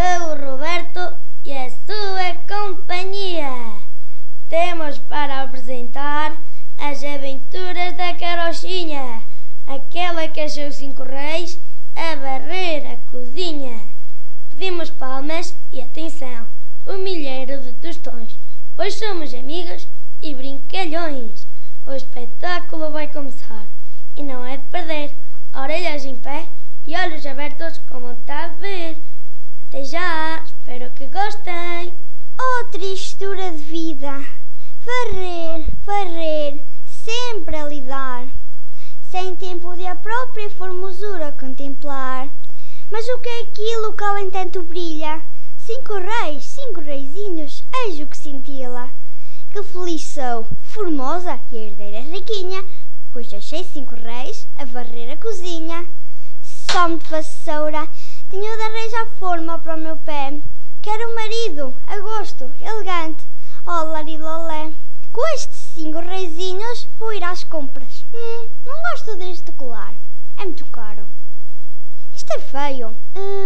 eu, o Roberto e a sua companhia. Temos para apresentar as aventuras da Carochinha, aquela que achou 5 reis a varrer a cozinha. Pedimos palmas e atenção, o milheiro de tostões, pois somos amigos e brincalhões. O espetáculo vai começar e não é de perder. Orelhas em pé e olhos abertos como está a ver. Até já, espero que gostem. Oh, tristura de vida, varrer, varrer, sempre a lidar, sem tempo de a própria formosura contemplar. Mas o que é aquilo que além tanto brilha? 5 reis, 5 reizinhos, eis o que cintila. Que feliz sou, formosa e herdeira riquinha, pois achei 5 reis a varrer a cozinha. Som de vassoura, tenho de arranjar forma para o meu pé. Quero um marido, a gosto, elegante, oh larilolé. Com estes 5 reizinhos vou ir às compras. Não gosto deste colar, é muito caro. Isto é feio.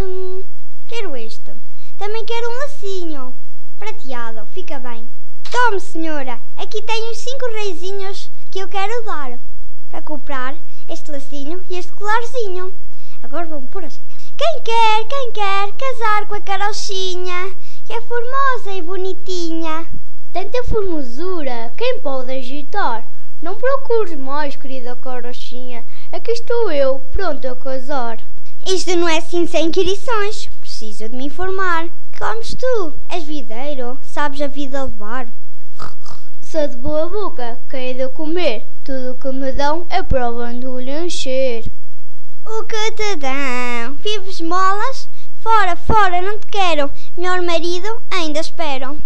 Quero este. Também quero um lacinho prateado, fica bem. Tome, senhora, aqui tenho os 5 reizinhos que eu quero dar para comprar este lacinho e este colarzinho. Agora vou pôr assim. Quem quer casar com a Carochinha, que é formosa e bonitinha? Tanta formosura, quem pode agitar? Não procures mais, querida Carochinha, aqui estou eu, pronto a casar. Isto não é assim sem inquirições, preciso de me informar. Comes tu, és videiro, sabes a vida levar. Sou de boa boca, quem é de comer, tudo o que me dão é provando lhe encher. O que te dão? Vives molas? Fora, fora, não te quero, melhor marido ainda espero.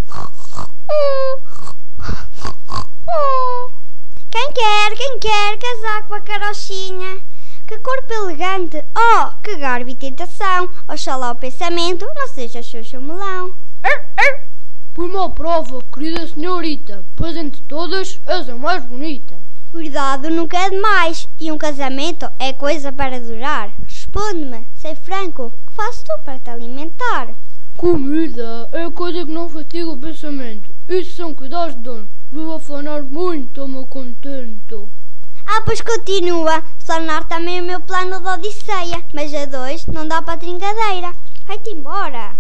Quem quer casar com a Carochinha? Que corpo elegante, oh, que garbo e tentação. Oxalá o pensamento não seja xoxo melão. Põe-me à prova, querida senhorita, pois entre todas és a mais bonita. Cuidado nunca é demais, e um casamento é coisa para durar. Responde-me, sei franco, que fazes tu para te alimentar? Comida é coisa que não fatiga o pensamento. Isso são cuidados de dono. Vou afanar muito, me contento. Pois continua. Sonar também o meu plano de Odisseia, mas a 2 não dá para trincadeira. Vai-te embora.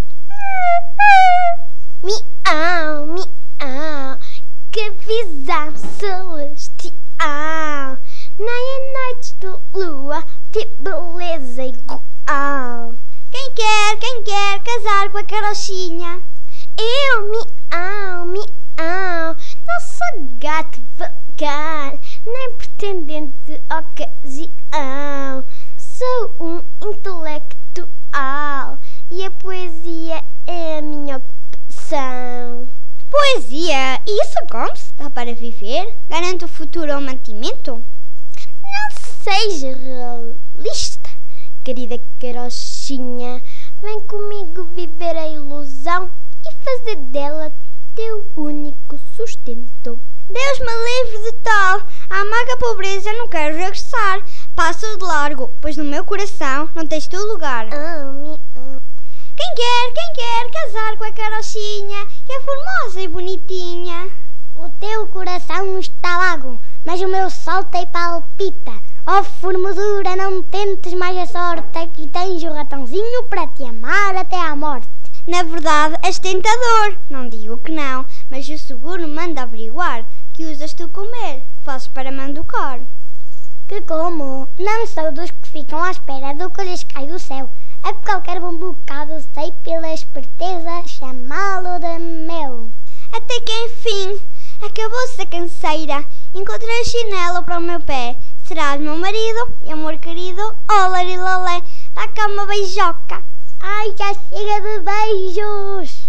Miau, miau, que visão celestial. Nem em noites de lua, de beleza igual. Quem quer casar com a Carochinha? Eu, miau, miau, não sou gato vagar, nem pretendente de ocasião. Sou um intelectual e a poesia é a minha ocupação. Poesia? E isso come-se? Dá para viver? Garante o futuro ao mantimento? Não seja realista, querida Carochinha. Vem comigo viver a ilusão e fazer dela teu único sustento. Deus me livre de tal. À amarga pobreza não quero regressar. Passo de largo, pois no meu coração não tens tu lugar. Quem quer casar com a Carochinha, que é formosa e bonitinha? O teu coração está largo, mas o meu salta e palpita. Oh formosura, não tentes mais a sorte, aqui tens o ratãozinho para te amar até à morte. Na verdade és tentador, não digo que não, mas o seguro manda averiguar. Que usas tu comer, que fazes para manducar? Que como? Não sou dos que ficam à espera do que lhes cai do céu. A qualquer bom bocado sei pela esperteza chamá-lo de meu. Até que enfim, acabou-se a canseira. Encontrei chinelo para o meu pé. Serás meu marido e amor querido, oh larilolé, dá cá uma beijoca. Ai, já chega de beijos.